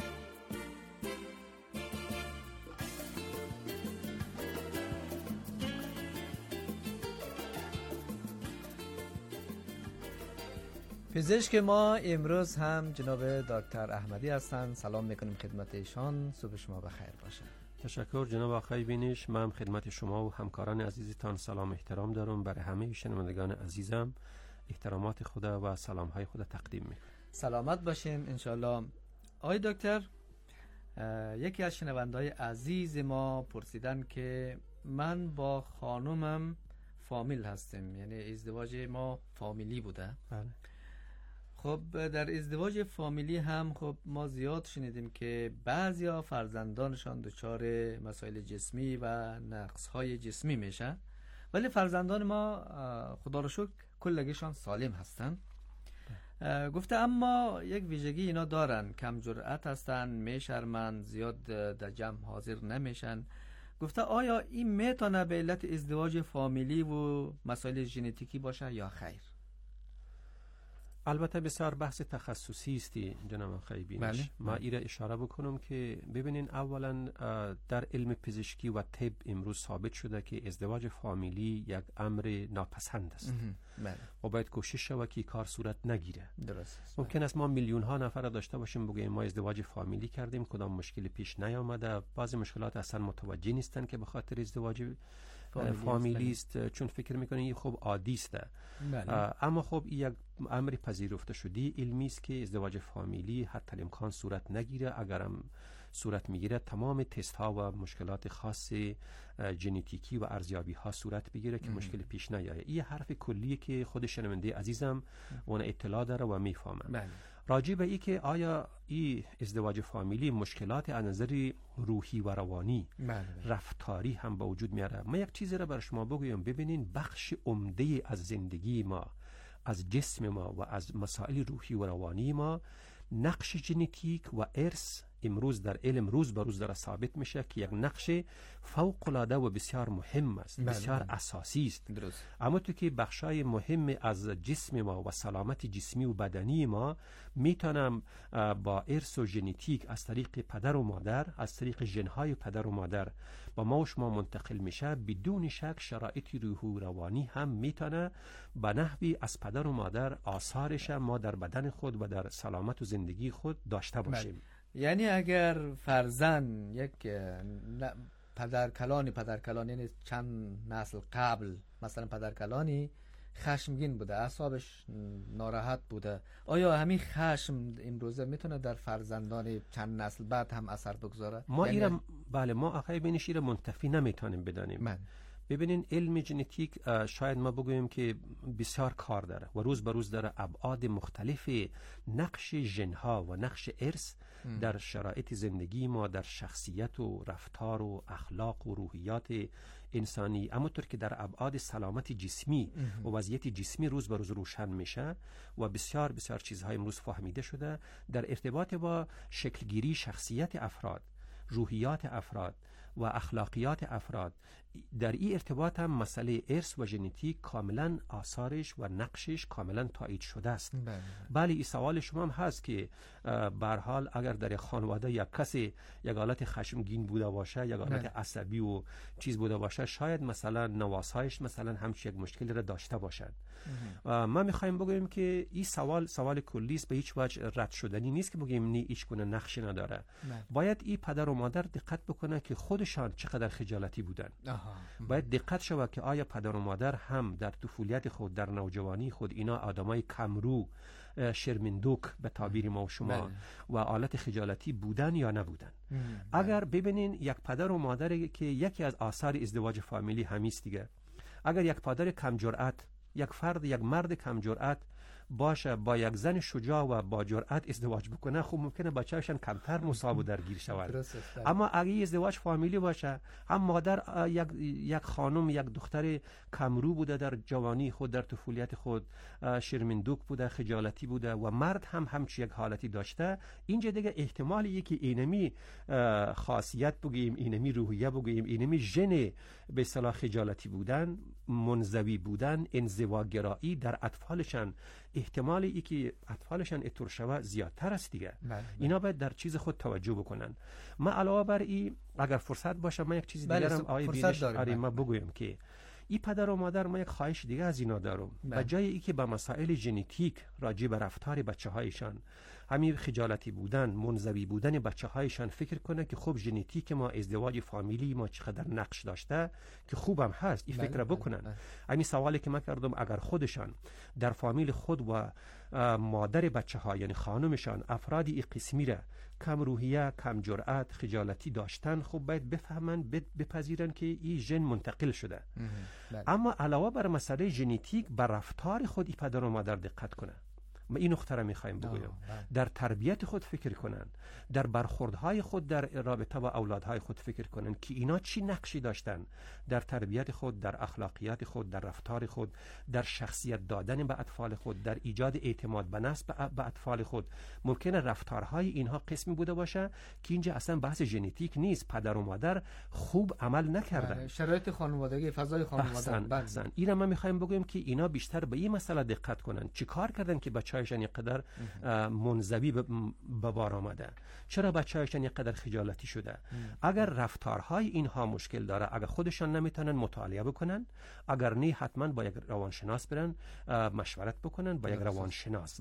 پزشک ما امروز هم جناب دکتر احمدی هستند. سلام میکنیم خدمت ایشان. صبح شما بخیر باشه. تشکر جناب آقای بینش. من خدمت شما و همکاران عزیزتان سلام احترام دارم. برای همه شنوندگان عزیزم احترامات خدا و سلام های خدا تقدیم میکنم. سلامت باشین انشالله. آقای دکتر، یکی از شنونده‌های عزیز ما پرسیدن که من با خانومم فامیل هستیم، یعنی ازدواج ما فامیلی بوده. بله. خب در ازدواج فامیلی هم خب ما زیاد شنیدیم که بعضیا فرزندانشان دچار مسائل جسمی و نقص‌های جسمی میشن، ولی فرزندان ما خدا رو شکر کلگیشان سالم هستن. گفته اما یک ویژگی اینا دارن، کم جرأت هستن، میشرمن، زیاد در جمع حاضر نمیشن. گفته آیا این میتونه به علت ازدواج فامیلی و مسائل ژنتیکی باشه یا خیر؟ البته بسیار بحث تخصصی است جناب خیبینش. ما ایره اشاره بکنم که ببینین اولا در علم پزشکی و طب امروز ثابت شده که ازدواج فامیلی یک امر ناپسند است و باید کوشش شود که کار صورت نگیره. درست. ممکن است ما میلیون ها نفر داشته باشیم بگیم ما ازدواج فامیلی کردیم، کدام مشکلی پیش نیامده. بعضی مشکلات اصلا متوجه نیستن که به خاطر ازدواج فامیلی است، چون فکر میکنن خب عادی است. اما خب این یک امر پذیرفته شده علمی است که ازدواج فامیلی حتی امکان صورت نگیره. اگرم صورت میگیره تمام تست ها و مشکلات خاص ژنتیکی و ارزیابی ها صورت بگیره که مشکل پیش نیایه. این حرف کلیه که خود شنونده عزیزم اون اطلاع داره و میفهمه. راجع به این که آیا این ازدواج فامیلی مشکلات از نظر روحی و روانی رفتاری هم به وجود میاره، ما یک چیزی را بر شما بگویم. ببینین بخش عمده از زندگی ما، از جسم ما و از مسائل روحی و روانی ما، نقش ژنتیک و ارث امروز در علم روز به روز داره ثابت میشه که یک نقش فوق العاده و بسیار مهم است، بسیار اساسی است. اما تو که بخشای مهم از جسم ما و سلامت جسمی و بدنی ما میتونم با ارث و ژنتیک از طریق پدر و مادر، از طریق ژنهای پدر و مادر با ما و شما منتقل میشه، بدون شک شرایط روحی و روانی هم میتونه به نحوی از پدر و مادر آثارش ما در بدن خود و در سلامت و زندگی خود داشته باشیم. یعنی اگر فرزند یک پدرکلانی یعنی چند نسل قبل مثلا پدرکلانی خشمگین بوده، اعصابش ناراحت بوده، آیا همین خشم امروزه میتونه در فرزندان چند نسل بعد هم اثر بگذاره؟ ما بله ما آخه بینش ایره منتفی نمیتونیم بدانیم. ببینین علم ژنتیک شاید ما بگوییم که بسیار کار داره و روز به روز داره ابعاد مختلف نقش ژن‌ها و نقش ارث در شرایط زندگی ما، در شخصیت و رفتار و اخلاق و روحیات انسانی، اما طور که در ابعاد سلامت جسمی و وضعیت جسمی روز به روز روشن میشه و بسیار بسیار چیزهای امروز فهمیده شده در ارتباط با شکلگیری شخصیت افراد، روحیات افراد و اخلاقیات افراد. در این ارتباط هم مسئله ارث و ژنتیک کاملا آثارش و نقشش کاملا تایید شده است. بله این سوال شما هم هست که به هر حال اگر در یک خانواده یک کسی یک حالت خشمگین بوده باشه، یک حالت عصبی و چیز بوده باشه، شاید مثلا نواسایش مثلا همچین یک مشکلی را داشته باشد. ما میخوایم بگوییم که این سوال کلی است، به هیچ وجه رد شدنی نیست که بگیم نه هیچ گونه نقشی نداره. باید این پدر و مادر دقت بکنه که خودشان چقدر خجالتی بودن. باید دقت شود که آیا پدر و مادر هم در طفولیت خود، در نوجوانی خود، اینا آدمای کمرو، شرمندوک به تعبیر ما و شما و حالت خجالتی بودن یا نبودن. اگر ببینین یک پدر و مادر که یکی از آثار ازدواج فامیلی همیست دیگه، اگر یک پدر کم جرأت، یک مرد کم جرأت باشه با یک زن شجاع و با جرأت ازدواج بکنه، خب ممکنه بچه‌شان کمتر مصاب و درگیر شود. اما اگه ازدواج فامیلی باشه، هم مادر یک خانم، یک دختر کمرو بوده در جوانی خود، در طفولیت خود شرمندوک بوده، خجالتی بوده و مرد هم همچی یک حالتی داشته، اینجا دیگه احتمالی که اینمی خاصیت بگیم، اینمی روحیه بگیم، اینمی ژن به اصطلاح خجالتی بودن، منزوی بودن، انزواگرایی در اطفالشان، احتمالی که اطفالشان اتور شوه زیادتر است دیگه. اینا باید در چیز خود توجه بکنن. ما علاوه بر این اگر فرصت باشه ما یک چیز دیگر هم آیه بینش ما بگویم که این پدر و مادر ما یک خواهش دیگه از اینا دارم. به جای اینکه به مسائل ژنتیک راجع به رفتار بچه‌هایشان، همین خجالتی بودن، منزوی بودن بچه‌هایشان فکر کنه که خب ژنتیک ما، ازدواج فامیلی ما چقدر نقش داشته که خوبم هست، این فکر بکنن. همین سوالی که من کردم، اگر خودشان در فامیل خود و مادر بچه‌ها یعنی خانمشان افرادی این قسمی را کم روحیه، کم جرأت، خجالتی داشتن، خب باید بفهمن، بپذیرن که این ژن منتقل شده. اما علاوه بر مسئله ژنتیک، بر رفتار خود این پدر و مادر دقت کنه. ما این نقطه را میخوایم بگویم. در تربیت خود فکر کنن، در برخوردهای خود در رابطه با اولادهای خود فکر کنن که اینا چی نقشی داشتن در تربیت خود، در اخلاقیات خود، در رفتار خود، در شخصیت دادن به اطفال خود، در ایجاد اعتماد به نفس به اطفال خود. ممکنه رفتارهای اینها قسمی بوده باشه که اینجا اصلا بحث ژنتیک نیست، پدر و مادر خوب عمل نکردن، شرایط خانوادگی، فضای خانواده. اینا ما میخوایم بگویم که اینا بیشتر به این مسئله دقت کنن، چیکار کردن که بچه‌هایشان اینقدر منزوی به بار آمده، چرا بچه‌هایشان اینقدر خجالتی شده. اگر رفتارهای اینها مشکل داره، اگر خودشان نمیتونن مطالعه بکنن، اگر نه حتما با یک روانشناس برن مشورت بکنن با یک روانشناس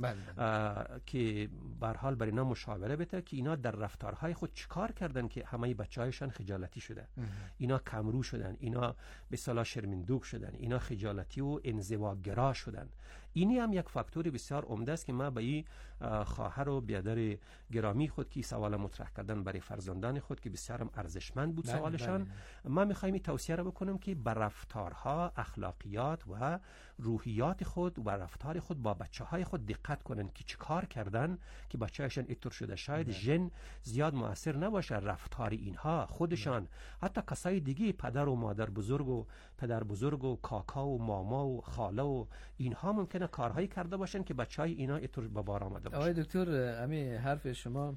که به هر حال برای اینا مشاوره بده که اینا در رفتارهای خود چیکار کردن که همه بچه‌هایشان خجالتی شده، اینا کمرو شدن، اینا به اصطلاح شرمندوک شدن، اینا خجالتی و انزواگرا شدن. اینی هم یک فاکتور بسیار عمده است که ما به این خواهر و برادر گرامی خود که سوال مطرح کردن برای فرزندان خود که بسیار هم ارزشمند بود سوالشان، ما میخوایم توصیه را بکنم که بر رفتارها، اخلاقیات و روحیات خود و رفتار خود با بچه‌های خود دقت کنن که چه کار کردن که بچه‌هاشون اینطور شده. شاید ژن زیاد مؤثر نباشه، رفتار اینها خودشان، حتی کسای دیگه، پدر و مادر بزرگ و پدر بزرگ و کاکا و ماما و خاله و اینها ممکنه کارهایی کرده باشن که بچهای اینا اینطور به بار آمده باشن. آقای دکتر، همین حرف شما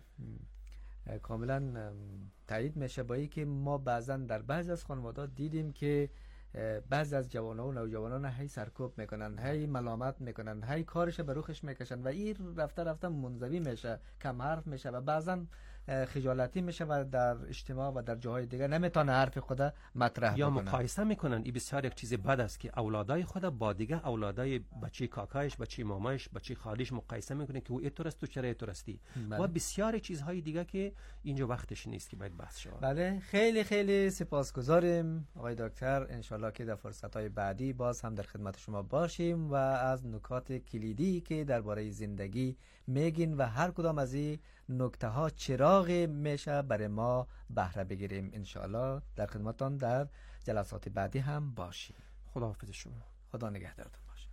کاملا تایید میشه با اینکه ما بعضا در بعضی از خانواده‌ها دیدیم که بعضی از جوان‌ها و نوجوانان هی سرکوب میکنن، هی ملامت میکنن، هی کارش به روخش میکشن و این رفته منزوی میشه، کم حرف میشه و بعضا خجالتی میشه و در اجتماع و در جاهای دیگه نمیتونه حرف خود مطرح یا مقایسه میکنن. این بسیار یک چیز بد است که اولادای خود با دیگه اولادای بچه کاکایش، بچه مامایش، بچه خالیش مقایسه میکنه که او اینطور است، تو چرا اینطور هستی و بسیار چیزهای دیگه که اینجا وقتش نیست که باید بحث شود. بله، خیلی خیلی سپاسگزاریم آقای دکتر. انشالله که در فرصت‌های بعدی باز هم در خدمت شما باشیم و از نکات کلیدی که درباره زندگی میگین و هر کدام از این نکته ها چراغ میشه برای ما بهره بگیریم. انشاءالله در خدمتتان در جلسات بعدی هم باشیم. خداحافظ شما. خدا نگهدارتون باشه.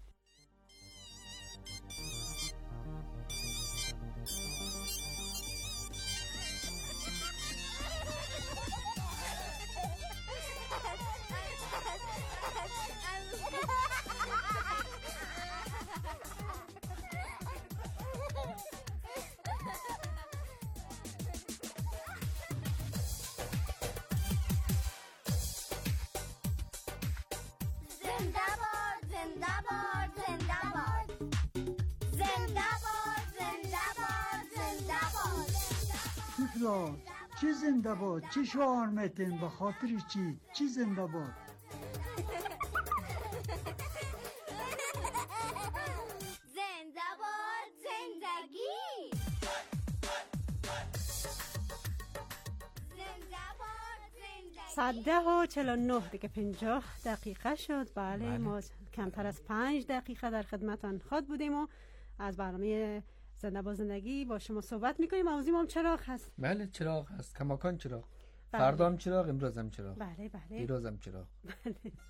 چی زنده باد؟ چی شعار میتین؟ به خاطر چی زنده باد؟ زنده باد زندگی. ساعت 10:49 دیگه 50 دقیقه شد. بله ما کمتر از 5 دقیقه در خدمتان خود بودیم و از برنامه زنده با زندگی با شما صحبت میکنیم. موضوع هم چراغ هست. بله چراغ هست، کماکان چراغ. فردا هم چراغ، امروز هم چراغ. بله دیروز هم چراغ. بله.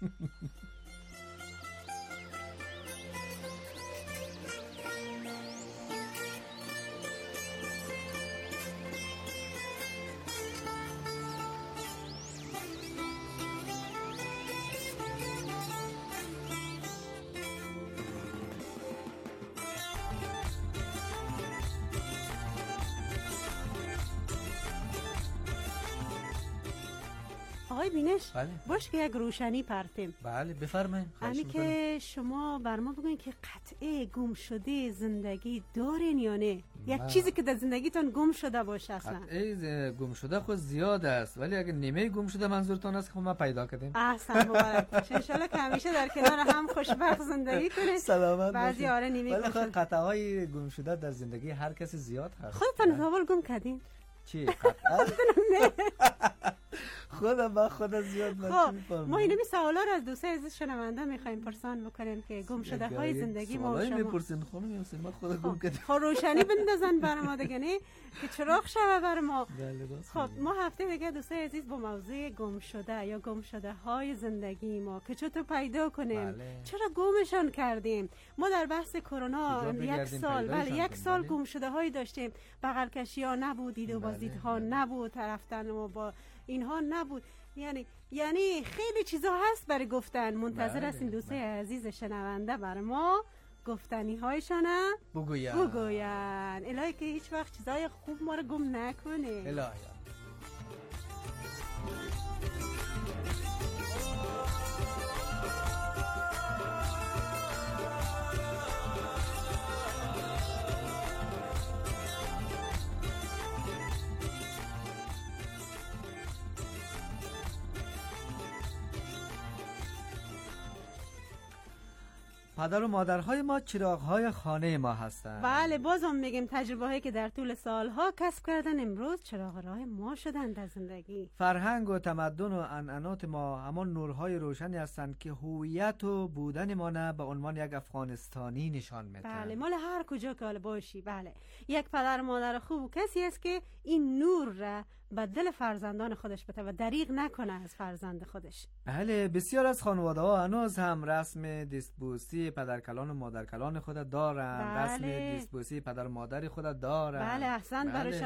آقای بینش، باش که یک روشنی پرتیم. بله بفرمایید. همین که شما بر ما بگوین که قطعه گم شده زندگی دارین یا نه؟ یک چیزی که در زندگیتون گم شده باشه. اصلا قطعه گم شده خود زیاد است، ولی اگه نیمه گم شده منظورتون است که ما پیدا کردیم. احسن، مبارک باشه. ان شاءالله که همیشه در کنار هم خوشبخت زندگی کنید. سلامت بعضی آره نیمه گم شده. قطعه های گم شده در زندگی هر کسی زیاد هست. خودتون اول گم کردین؟ چی؟ قطعه؟ خدا زیاد ما اینمی سوالا رو از دوستای عزیز شنونده میخوایم پرسان بکنیم که گم شده های زندگی ما و شما. میپرسین خانم یاسین، ما خدا گم کردیم. خب روشنی بندازن بر ما دیگه، نه که چراغ شوه بر ما. خب ما هفته دیگه دوستای عزیز با موضوع گم شده یا گم شده های زندگی ما که چطور پیدا کنیم، چرا گمشان کردیم. ما در بحث کرونا یک سال گم شده هایی داشتیم. بغل کشی ها نبود، دید و بازدیدها نبود، رفتن و با اینها نبود. یعنی خیلی چیزا هست برای گفتن. منتظر هستیم دوستای عزیز شنونده بر ما گفتنی هایشان بگوین. الهی که هیچ وقت چیزای خوب ما رو گم نکنه. الهی پدر و مادرهای ما چراغ‌های خانه ما هستند. بله بازم میگیم تجربه هایی که در طول سالها کسب کردن امروز چراغ راه ما شدن در زندگی. فرهنگ و تمدن و عنعنات ما همان نورهای روشنی هستند که هویت و بودن ما نه به عنوان یک افغانستانی نشان میدن. بله مال هر کجا که حال باشی. بله یک پدر و مادر خوب کسی است که این نور را به دل فرزندان خودش بده و دریغ نکنه از فرزند خودش. بله بسیار از خانواده ها هنوز هم رسم دستبوسی پدرکلان و مادرکلان خود دارند. رسم دستبوسی پدر و مادر خود دارند. بله احسن.